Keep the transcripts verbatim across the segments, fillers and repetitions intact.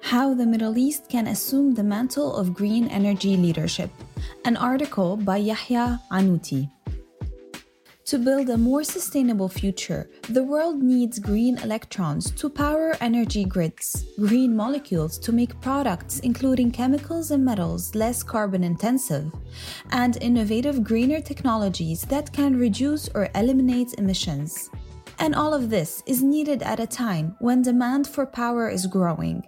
How the Middle East Can Assume the Mantle of Green Energy Leadership, an article by Yahya Anouti. To build a more sustainable future, the world needs green electrons to power energy grids, green molecules to make products including chemicals and metals less carbon intensive, and innovative greener technologies that can reduce or eliminate emissions. And all of this is needed at a time when demand for power is growing.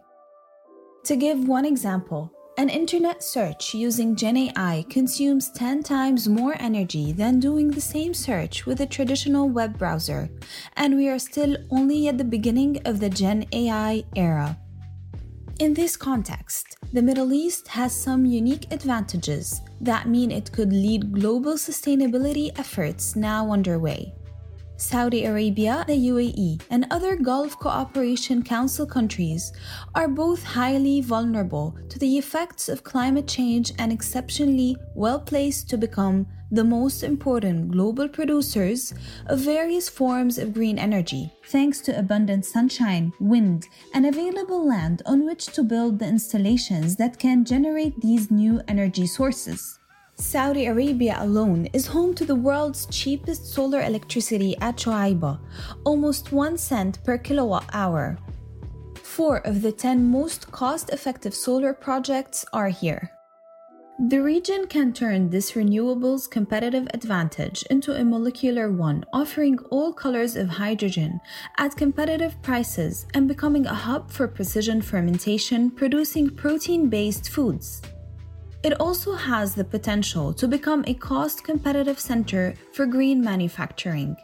To give one example, an internet search using Gen A I consumes ten times more energy than doing the same search with a traditional web browser, and we are still only at the beginning of the Gen A I era. In this context, the Middle East has some unique advantages that mean it could lead global sustainability efforts now underway. Saudi Arabia, the U A E, and other Gulf Cooperation Council countries are both highly vulnerable to the effects of climate change and exceptionally well-placed to become the most important global producers of various forms of green energy, thanks to abundant sunshine, wind, and available land on which to build the installations that can generate these new energy sources. Saudi Arabia alone is home to the world's cheapest solar electricity at Shuaibah, almost one cent per kilowatt hour. Four of the ten most cost-effective solar projects are here. The region can turn this renewables competitive advantage into a molecular one, offering all colors of hydrogen at competitive prices and becoming a hub for precision fermentation, producing protein-based foods. It also has the potential to become a cost-competitive center for green manufacturing.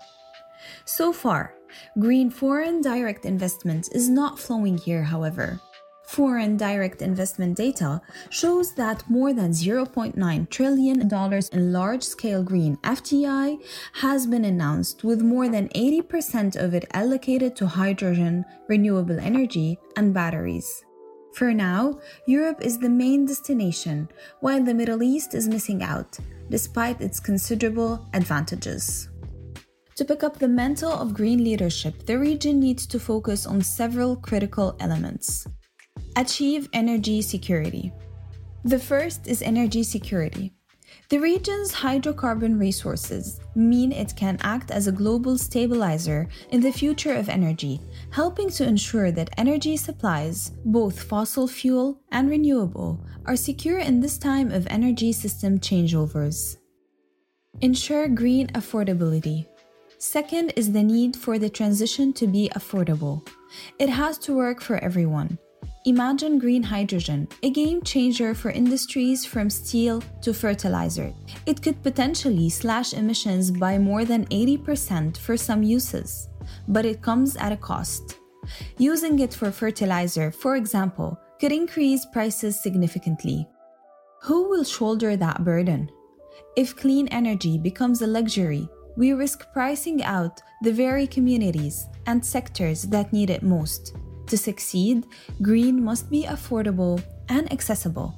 So far, green foreign direct investment is not flowing here, however. Foreign direct investment data shows that more than zero point nine trillion dollars in large-scale green F D I has been announced, with more than eighty percent of it allocated to hydrogen, renewable energy, and batteries. For now, Europe is the main destination, while the Middle East is missing out, despite its considerable advantages. To pick up the mantle of green leadership, the region needs to focus on several critical elements. Achieve energy security. The first is energy security. The region's hydrocarbon resources mean it can act as a global stabilizer in the future of energy, helping to ensure that energy supplies, both fossil fuel and renewable, are secure in this time of energy system changeovers. Ensure green affordability. Second is the need for the transition to be affordable. It has to work for everyone. Imagine green hydrogen, a game changer for industries from steel to fertilizer. It could potentially slash emissions by more than eighty percent for some uses, but it comes at a cost. Using it for fertilizer, for example, could increase prices significantly. Who will shoulder that burden? If clean energy becomes a luxury, we risk pricing out the very communities and sectors that need it most. To succeed, green must be affordable and accessible.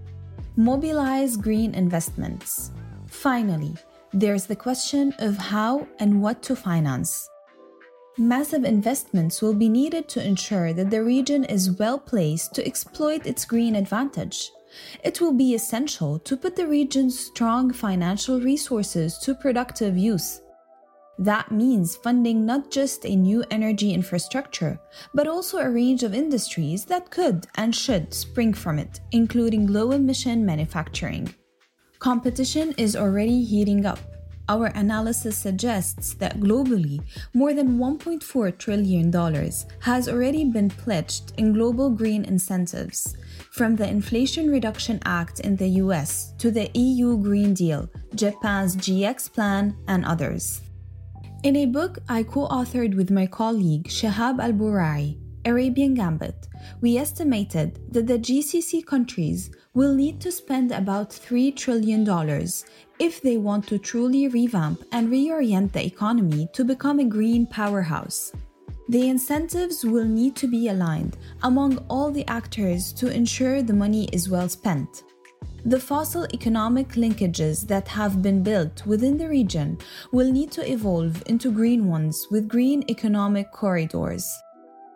Mobilize green investments. Finally, there's the question of how and what to finance. Massive investments will be needed to ensure that the region is well placed to exploit its green advantage. It will be essential to put the region's strong financial resources to productive use. That means funding not just a new energy infrastructure, but also a range of industries that could and should spring from it, including low-emission manufacturing. Competition is already heating up. Our analysis suggests that globally, more than one point four trillion dollars has already been pledged in global green incentives, from the Inflation Reduction Act in the U S to the E U Green Deal, Japan's G X Plan, and others. In a book I co-authored with my colleague Shahab Al-Burai, Arabian Gambit, we estimated that the G C C countries will need to spend about three trillion dollars if they want to truly revamp and reorient the economy to become a green powerhouse. The incentives will need to be aligned among all the actors to ensure the money is well spent. The fossil economic linkages that have been built within the region will need to evolve into green ones with green economic corridors.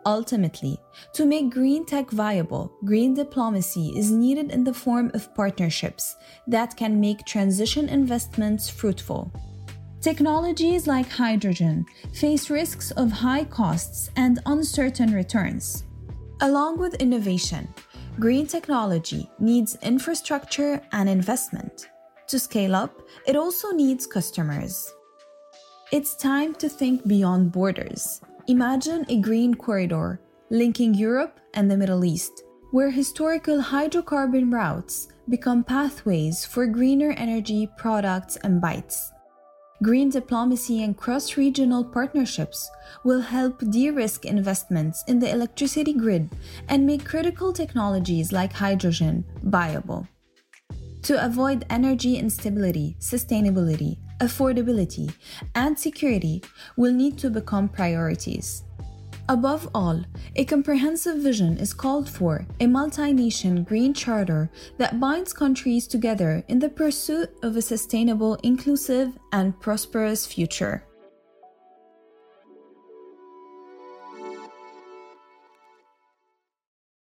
Ultimately, to make green tech viable, green diplomacy is needed in the form of partnerships that can make transition investments fruitful. Technologies like hydrogen face risks of high costs and uncertain returns. Along with innovation, green technology needs infrastructure and investment. To scale up, it also needs customers. It's time to think beyond borders. Imagine a green corridor linking Europe and the Middle East, where historical hydrocarbon routes become pathways for greener energy products and bytes. Green diplomacy and cross-regional partnerships will help de-risk investments in the electricity grid and make critical technologies like hydrogen viable. To avoid energy instability, sustainability, affordability, and security will need to become priorities. Above all, a comprehensive vision is called for, a multi-nation green charter that binds countries together in the pursuit of a sustainable, inclusive, and prosperous future.